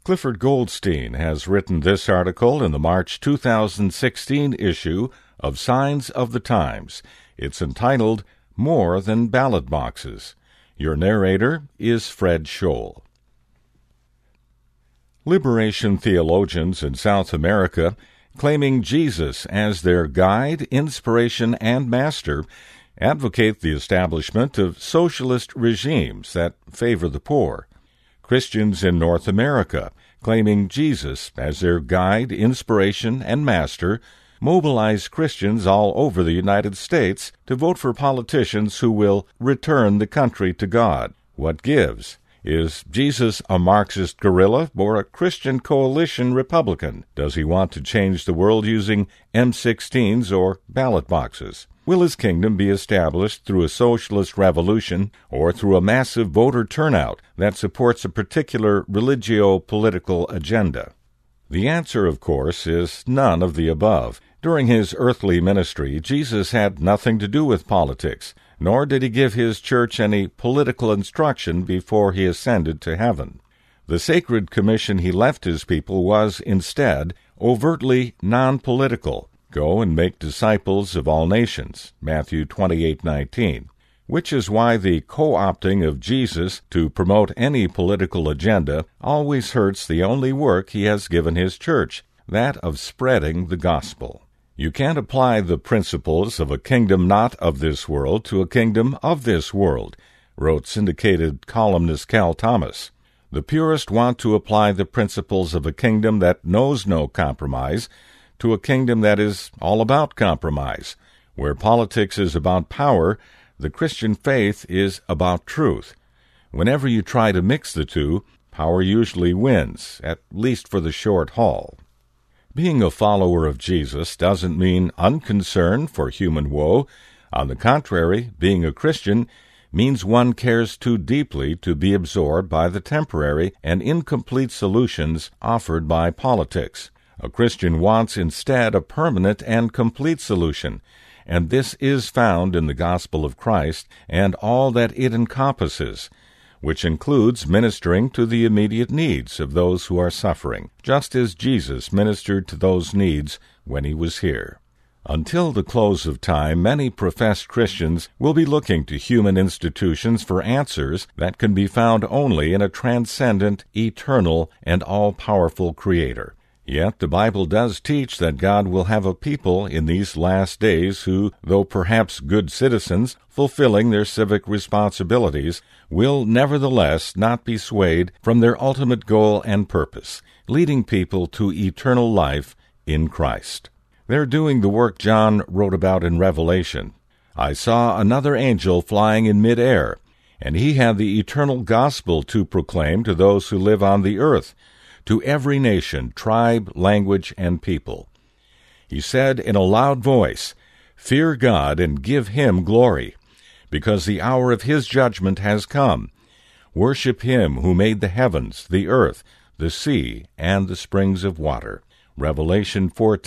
Clifford Goldstein has written this article in the March 2016 issue of Signs of the Times. It's entitled, More Than Ballot Boxes. Your narrator is Fred Scholl. Liberation theologians in South America, claiming Jesus as their guide, inspiration, and master, advocate the establishment of socialist regimes that favor the poor. Christians in North America, claiming Jesus as their guide, inspiration, and master, mobilize Christians all over the United States to vote for politicians who will return the country to God. What gives? Is Jesus a Marxist guerrilla or a Christian coalition Republican? Does he want to change the world using M16s or ballot boxes? Will his kingdom be established through a socialist revolution or through a massive voter turnout that supports a particular religio-political agenda? The answer, of course, is none of the above. During his earthly ministry, Jesus had nothing to do with politics, nor did he give his church any political instruction before he ascended to heaven. The sacred commission he left his people was, instead, overtly non-political. Go and make disciples of all nations, Matthew 28:19, which is why the co-opting of Jesus to promote any political agenda always hurts the only work he has given his church, that of spreading the gospel. You can't apply the principles of a kingdom not of this world to a kingdom of this world, wrote syndicated columnist Cal Thomas. The purists want to apply the principles of a kingdom that knows no compromise to a kingdom that is all about compromise. Where politics is about power, the Christian faith is about truth. Whenever you try to mix the two, power usually wins, at least for the short haul. Being a follower of Jesus doesn't mean unconcern for human woe. On the contrary, being a Christian means one cares too deeply to be absorbed by the temporary and incomplete solutions offered by politics. A Christian wants instead a permanent and complete solution, and this is found in the gospel of Christ and all that it encompasses, which includes ministering to the immediate needs of those who are suffering, just as Jesus ministered to those needs when he was here. Until the close of time, many professed Christians will be looking to human institutions for answers that can be found only in a transcendent, eternal, and all-powerful Creator. Yet the Bible does teach that God will have a people in these last days who, though perhaps good citizens, fulfilling their civic responsibilities, will nevertheless not be swayed from their ultimate goal and purpose, leading people to eternal life in Christ. They're doing the work John wrote about in Revelation. I saw another angel flying in mid-air, and he had the eternal gospel to proclaim to those who live on the earth, to every nation, tribe, language, and people. He said in a loud voice, "Fear God and give him glory, because the hour of his judgment has come. Worship him who made the heavens, the earth, the sea, and the springs of water." Revelation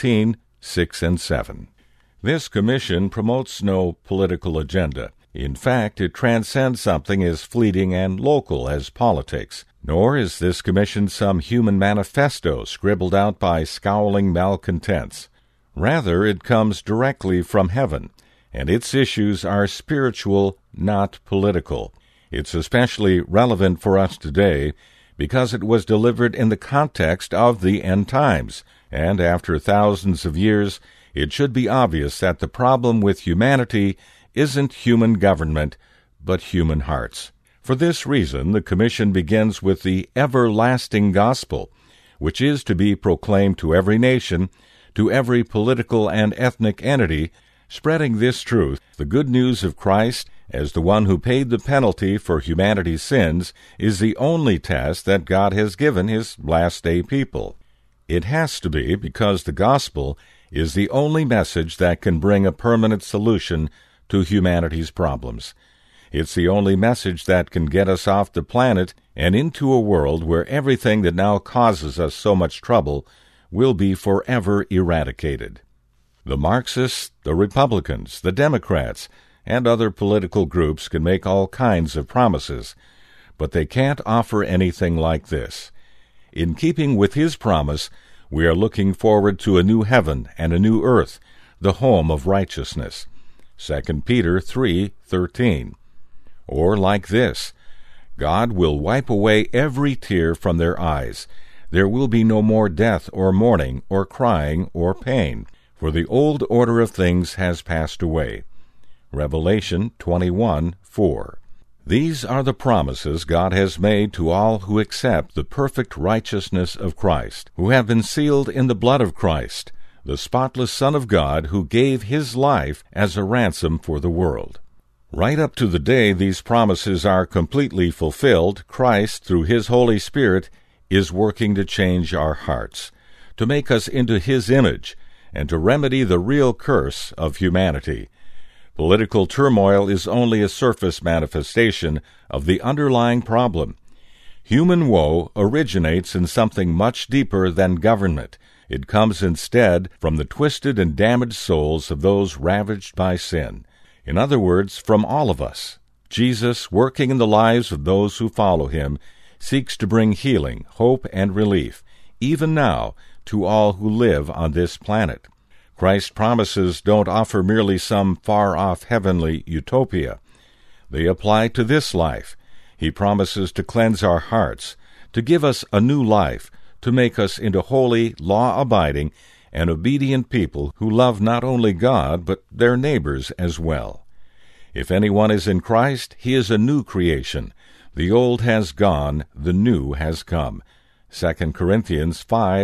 14:6 and 7. This commission promotes no political agenda. In fact, it transcends something as fleeting and local as politics. Nor is this commission some human manifesto scribbled out by scowling malcontents. Rather, it comes directly from heaven, and its issues are spiritual, not political. It's especially relevant for us today because it was delivered in the context of the end times, and after thousands of years, it should be obvious that the problem with humanity isn't human government, but human hearts. For this reason, the commission begins with the everlasting gospel, which is to be proclaimed to every nation, to every political and ethnic entity, spreading this truth, the good news of Christ, as the one who paid the penalty for humanity's sins, is the only test that God has given his last-day people. It has to be because the gospel is the only message that can bring a permanent solution to humanity's problems. It's the only message that can get us off the planet and into a world where everything that now causes us so much trouble will be forever eradicated. The Marxists, the Republicans, the Democrats, and other political groups can make all kinds of promises, but they can't offer anything like this. in keeping with his promise, we are looking forward to a new heaven and a new earth, the home of righteousness. 2 Peter 3:13. Or like this, God will wipe away every tear from their eyes. There will be no more death or mourning or crying or pain, for the old order of things has passed away. Revelation 21:4. These are the promises God has made to all who accept the perfect righteousness of Christ, who have been sealed in the blood of Christ, the spotless Son of God who gave his life as a ransom for the world. Right up to the day these promises are completely fulfilled, Christ, through his Holy Spirit, is working to change our hearts, to make us into his image, and to remedy the real curse of humanity. Political turmoil is only a surface manifestation of the underlying problem. Human woe originates in something much deeper than government. It comes instead from the twisted and damaged souls of those ravaged by sin. In other words, from all of us. Jesus, working in the lives of those who follow him, seeks to bring healing, hope, and relief, even now, to all who live on this planet. Christ's promises don't offer merely some far-off heavenly utopia. They apply to this life. He promises to cleanse our hearts, to give us a new life, to make us into holy, law-abiding, and obedient people who love not only God, but their neighbors as well. If anyone is in Christ, he is a new creation. The old has gone, the new has come. 2 Corinthians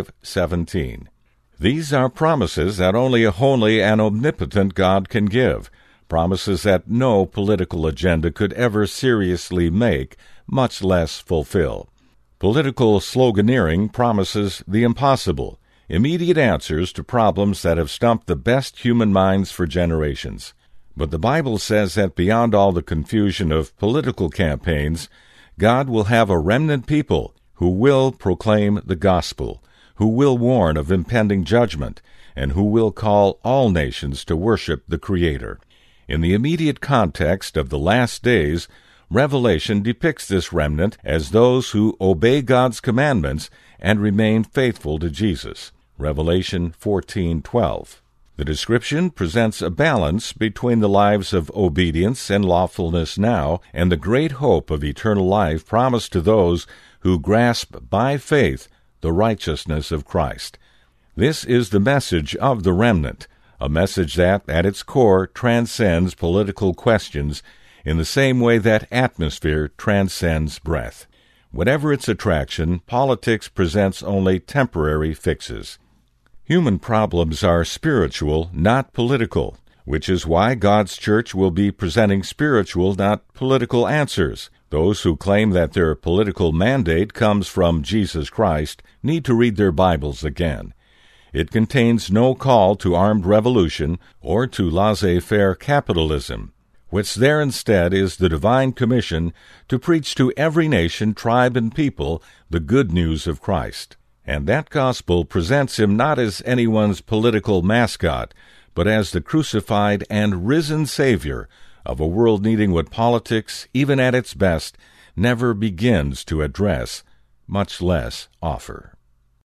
5:17. These are promises that only a holy and omnipotent God can give, promises that no political agenda could ever seriously make, much less fulfill. Political sloganeering promises the impossible, immediate answers to problems that have stumped the best human minds for generations. But the Bible says that beyond all the confusion of political campaigns, God will have a remnant people who will proclaim the gospel, who will warn of impending judgment, and who will call all nations to worship the Creator. In the immediate context of the last days, Revelation depicts this remnant as those who obey God's commandments and remain faithful to Jesus. Revelation 14:12. The description presents a balance between the lives of obedience and lawfulness now and the great hope of eternal life promised to those who grasp by faith the righteousness of Christ. This is the message of the remnant, a message that, at its core, transcends political questions in the same way that atmosphere transcends breath. Whatever its attraction, politics presents only temporary fixes. Human problems are spiritual, not political, which is why God's church will be presenting spiritual, not political answers. Those who claim that their political mandate comes from Jesus Christ need to read their Bibles again. It contains no call to armed revolution or to laissez-faire capitalism. What's there instead is the divine commission to preach to every nation, tribe, and people the good news of Christ. And that gospel presents him not as anyone's political mascot, but as the crucified and risen Savior of a world needing what politics, even at its best, never begins to address, much less offer.